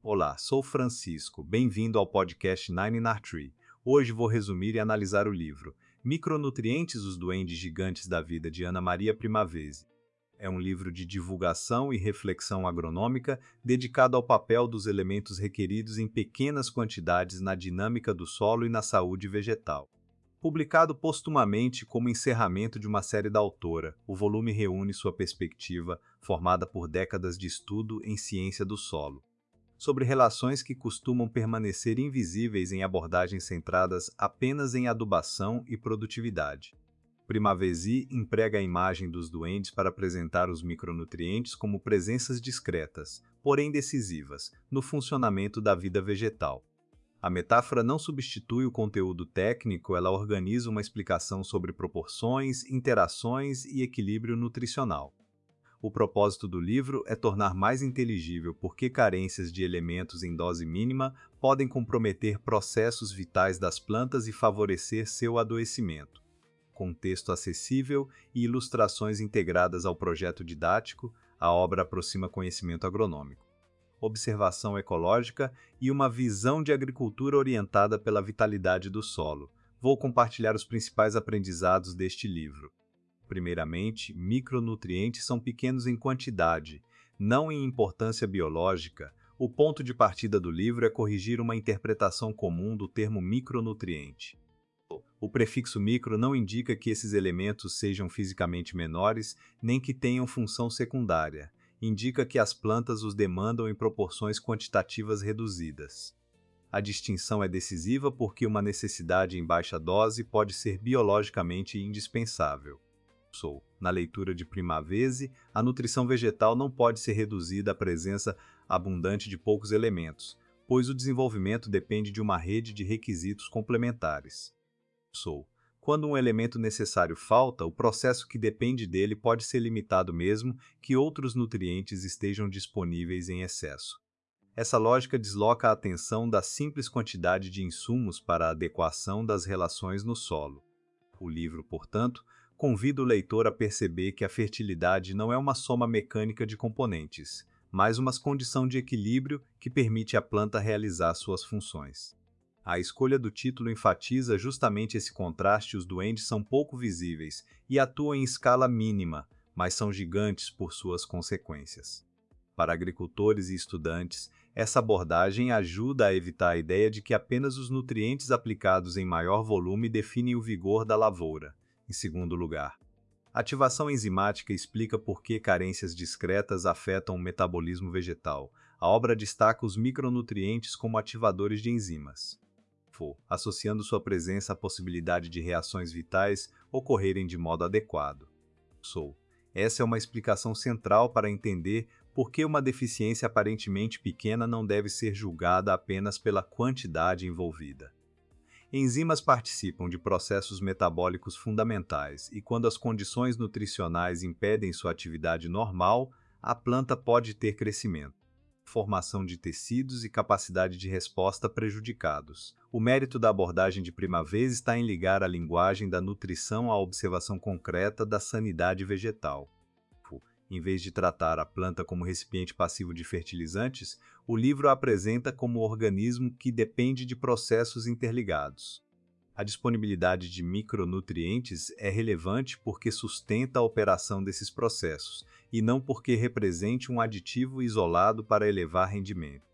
Olá, sou Francisco. Bem-vindo ao podcast Nine in Tree. Hoje vou resumir e analisar o livro Micronutrientes, os Duendes Gigantes da Vida, de Ana Maria Primavesi. É um livro de divulgação e reflexão agronômica dedicado ao papel dos elementos requeridos em pequenas quantidades na dinâmica do solo e na saúde vegetal. Publicado postumamente como encerramento de uma série da autora, o volume reúne sua perspectiva, formada por décadas de estudo em ciência do solo, sobre relações que costumam permanecer invisíveis em abordagens centradas apenas em adubação e produtividade. Primavesi emprega a imagem dos duendes para apresentar os micronutrientes como presenças discretas, porém decisivas, no funcionamento da vida vegetal. A metáfora não substitui o conteúdo técnico, ela organiza uma explicação sobre proporções, interações e equilíbrio nutricional. O propósito do livro é tornar mais inteligível por que carências de elementos em dose mínima podem comprometer processos vitais das plantas e favorecer seu adoecimento. Com texto acessível e ilustrações integradas ao projeto didático, a obra aproxima conhecimento agronômico, observação ecológica e uma visão de agricultura orientada pela vitalidade do solo. Vou compartilhar os principais aprendizados deste livro. Primeiramente, micronutrientes são pequenos em quantidade, não em importância biológica. O ponto de partida do livro é corrigir uma interpretação comum do termo micronutriente. O prefixo micro não indica que esses elementos sejam fisicamente menores, nem que tenham função secundária. Indica que as plantas os demandam em proporções quantitativas reduzidas. A distinção é decisiva porque uma necessidade em baixa dose pode ser biologicamente indispensável. Na leitura de Primavesi, a nutrição vegetal não pode ser reduzida à presença abundante de poucos elementos, pois o desenvolvimento depende de uma rede de requisitos complementares. Quando um elemento necessário falta, o processo que depende dele pode ser limitado mesmo que outros nutrientes estejam disponíveis em excesso. Essa lógica desloca a atenção da simples quantidade de insumos para a adequação das relações no solo. O livro, portanto, convida o leitor a perceber que a fertilidade não é uma soma mecânica de componentes, mas uma condição de equilíbrio que permite à planta realizar suas funções. A escolha do título enfatiza justamente esse contraste. Os duendes são pouco visíveis e atuam em escala mínima, mas são gigantes por suas consequências. Para agricultores e estudantes, essa abordagem ajuda a evitar a ideia de que apenas os nutrientes aplicados em maior volume definem o vigor da lavoura. Em segundo lugar, a ativação enzimática explica por que carências discretas afetam o metabolismo vegetal. A obra destaca os micronutrientes como ativadores de enzimas, associando sua presença à possibilidade de reações vitais ocorrerem de modo adequado. Essa é uma explicação central para entender por que uma deficiência aparentemente pequena não deve ser julgada apenas pela quantidade envolvida. Enzimas participam de processos metabólicos fundamentais e, quando as condições nutricionais impedem sua atividade normal, a planta pode ter crescimento, formação de tecidos e capacidade de resposta prejudicados. O mérito da abordagem de Primavesi está em ligar a linguagem da nutrição à observação concreta da sanidade vegetal. Em vez de tratar a planta como recipiente passivo de fertilizantes, o livro a apresenta como organismo que depende de processos interligados. A disponibilidade de micronutrientes é relevante porque sustenta a operação desses processos, e não porque represente um aditivo isolado para elevar rendimento.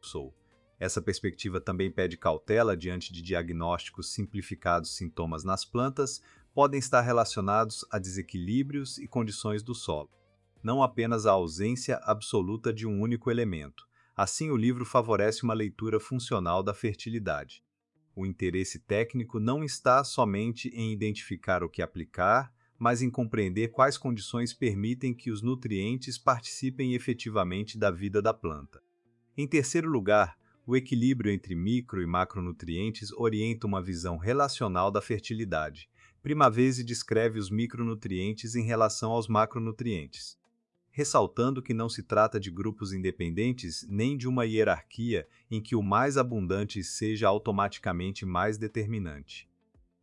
Essa perspectiva também pede cautela diante de diagnósticos simplificados. Sintomas nas plantas podem estar relacionados a desequilíbrios e condições do solo, não apenas a ausência absoluta de um único elemento. Assim, o livro favorece uma leitura funcional da fertilidade. O interesse técnico não está somente em identificar o que aplicar, mas em compreender quais condições permitem que os nutrientes participem efetivamente da vida da planta. Em terceiro lugar, o equilíbrio entre micro e macronutrientes orienta uma visão relacional da fertilidade. Primavesi descreve os micronutrientes em relação aos macronutrientes, ressaltando que não se trata de grupos independentes nem de uma hierarquia em que o mais abundante seja automaticamente mais determinante.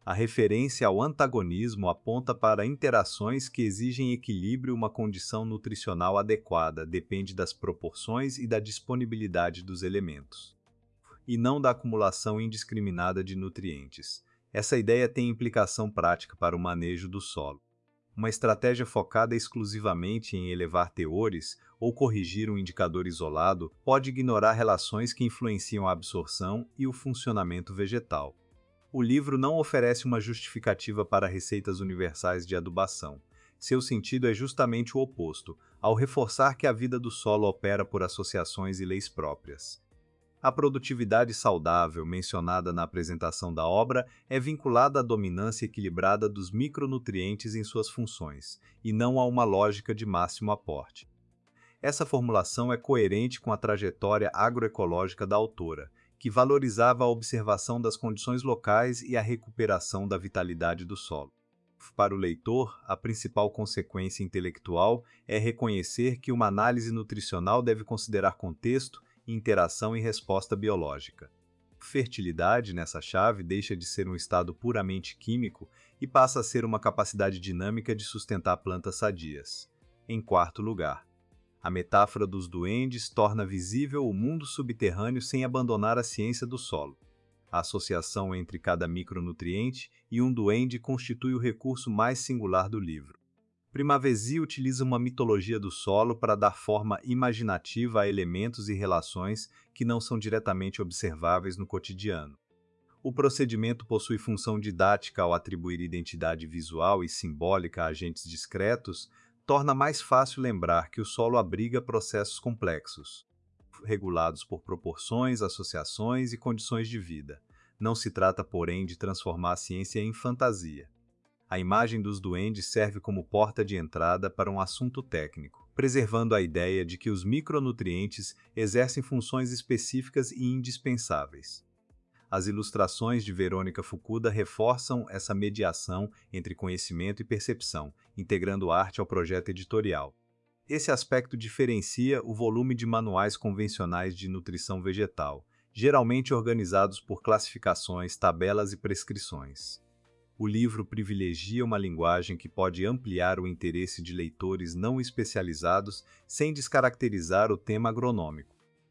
A referência ao antagonismo aponta para interações que exigem equilíbrio e uma condição nutricional adequada, depende das proporções e da disponibilidade dos elementos, e não da acumulação indiscriminada de nutrientes. Essa ideia tem implicação prática para o manejo do solo. Uma estratégia focada exclusivamente em elevar teores ou corrigir um indicador isolado pode ignorar relações que influenciam a absorção e o funcionamento vegetal. O livro não oferece uma justificativa para receitas universais de adubação. Seu sentido é justamente o oposto, ao reforçar que a vida do solo opera por associações e leis próprias. A produtividade saudável, mencionada na apresentação da obra, é vinculada à dominância equilibrada dos micronutrientes em suas funções, e não a uma lógica de máximo aporte. Essa formulação é coerente com a trajetória agroecológica da autora, que valorizava a observação das condições locais e a recuperação da vitalidade do solo. Para o leitor, a principal consequência intelectual é reconhecer que uma análise nutricional deve considerar contexto, interação e resposta biológica. Fertilidade, nessa chave, deixa de ser um estado puramente químico e passa a ser uma capacidade dinâmica de sustentar plantas sadias. Em quarto lugar, a metáfora dos duendes torna visível o mundo subterrâneo sem abandonar a ciência do solo. A associação entre cada micronutriente e um duende constitui o recurso mais singular do livro. Primavesi utiliza uma mitologia do solo para dar forma imaginativa a elementos e relações que não são diretamente observáveis no cotidiano. O procedimento possui função didática ao atribuir identidade visual e simbólica a agentes discretos, torna mais fácil lembrar que o solo abriga processos complexos, regulados por proporções, associações e condições de vida. Não se trata, porém, de transformar a ciência em fantasia. A imagem dos duendes serve como porta de entrada para um assunto técnico, preservando a ideia de que os micronutrientes exercem funções específicas e indispensáveis. As ilustrações de Verônica Fukuda reforçam essa mediação entre conhecimento e percepção, integrando arte ao projeto editorial. Esse aspecto diferencia o volume de manuais convencionais de nutrição vegetal, geralmente organizados por classificações, tabelas e prescrições. O livro privilegia uma linguagem que pode ampliar o interesse de leitores não especializados sem descaracterizar o tema agronômico.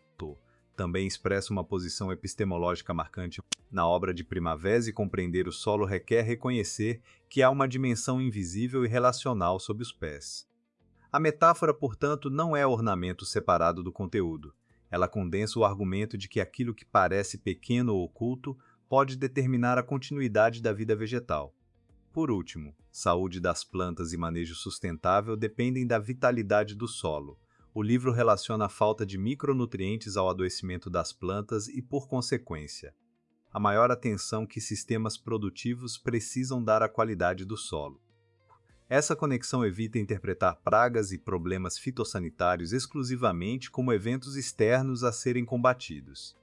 Também expressa uma posição epistemológica marcante. Na obra de Primavesi, compreender o solo requer reconhecer que há uma dimensão invisível e relacional sob os pés. A metáfora, portanto, não é ornamento separado do conteúdo. Ela condensa o argumento de que aquilo que parece pequeno ou oculto pode determinar a continuidade da vida vegetal. Por último, saúde das plantas e manejo sustentável dependem da vitalidade do solo. O livro relaciona a falta de micronutrientes ao adoecimento das plantas e, por consequência, a maior atenção que sistemas produtivos precisam dar à qualidade do solo. Essa conexão evita interpretar pragas e problemas fitossanitários exclusivamente como eventos externos a serem combatidos.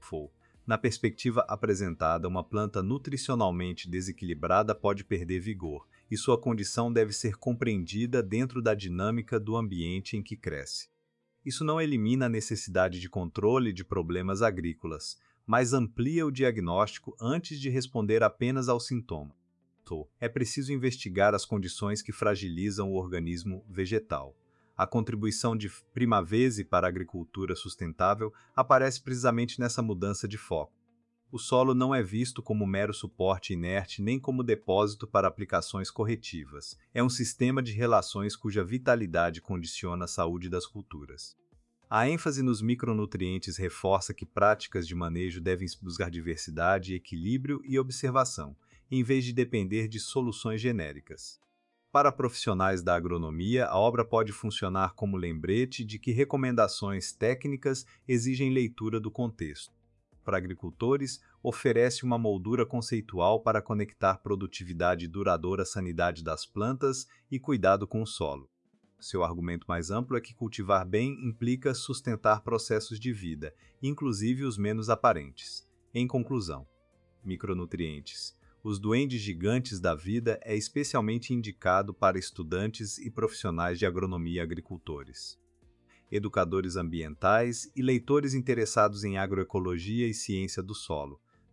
Na perspectiva apresentada, uma planta nutricionalmente desequilibrada pode perder vigor, e sua condição deve ser compreendida dentro da dinâmica do ambiente em que cresce. Isso não elimina a necessidade de controle de problemas agrícolas, mas amplia o diagnóstico antes de responder apenas ao sintoma. É preciso investigar as condições que fragilizam o organismo vegetal. A contribuição de Primavesi para a agricultura sustentável aparece precisamente nessa mudança de foco. O solo não é visto como mero suporte inerte nem como depósito para aplicações corretivas. É um sistema de relações cuja vitalidade condiciona a saúde das culturas. A ênfase nos micronutrientes reforça que práticas de manejo devem buscar diversidade, equilíbrio e observação, em vez de depender de soluções genéricas. Para profissionais da agronomia, a obra pode funcionar como lembrete de que recomendações técnicas exigem leitura do contexto. Para agricultores, oferece uma moldura conceitual para conectar produtividade duradoura à sanidade das plantas e cuidado com o solo. Seu argumento mais amplo é que cultivar bem implica sustentar processos de vida, inclusive os menos aparentes. Em conclusão, micronutrientes. Os duendes gigantes da vida é especialmente indicado para estudantes e profissionais de agronomia e agricultores, educadores ambientais e leitores interessados em agroecologia e ciência do solo.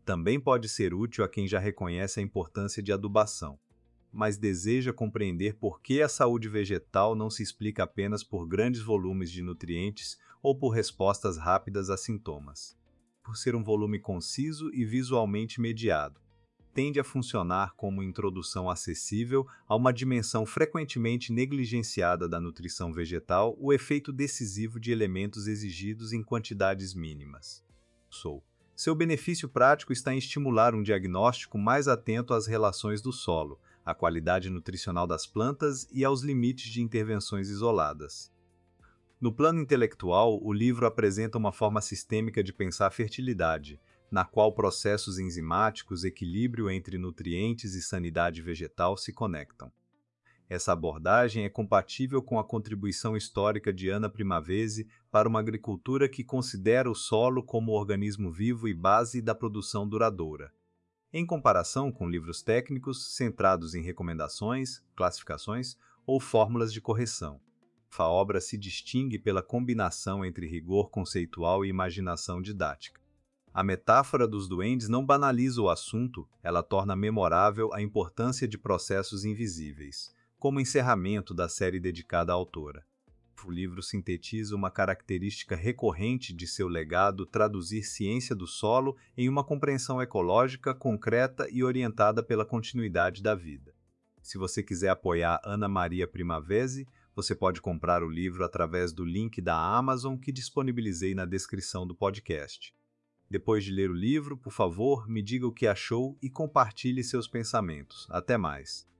Também pode ser útil a quem já reconhece a importância de adubação, mas deseja compreender por que a saúde vegetal não se explica apenas por grandes volumes de nutrientes ou por respostas rápidas a sintomas. Por ser um volume conciso e visualmente mediado, tende a funcionar como introdução acessível a uma dimensão frequentemente negligenciada da nutrição vegetal, o efeito decisivo de elementos exigidos em quantidades mínimas. Seu benefício prático está em estimular um diagnóstico mais atento às relações do solo, à qualidade nutricional das plantas e aos limites de intervenções isoladas. No plano intelectual, o livro apresenta uma forma sistêmica de pensar a fertilidade, na qual processos enzimáticos, equilíbrio entre nutrientes e sanidade vegetal se conectam. Essa abordagem é compatível com a contribuição histórica de Anna Primavesi para uma agricultura que considera o solo como organismo vivo e base da produção duradoura. Em comparação com livros técnicos centrados em recomendações, classificações ou fórmulas de correção, a obra se distingue pela combinação entre rigor conceitual e imaginação didática. A metáfora dos duendes não banaliza o assunto, ela torna memorável a importância de processos invisíveis, como encerramento da série dedicada à autora. O livro sintetiza uma característica recorrente de seu legado: traduzir ciência do solo em uma compreensão ecológica, concreta e orientada pela continuidade da vida. Se você quiser apoiar Anna Maria Primavesi, você pode comprar o livro através do link da Amazon que disponibilizei na descrição do podcast. Depois de ler o livro, por favor, me diga o que achou e compartilhe seus pensamentos. Até mais!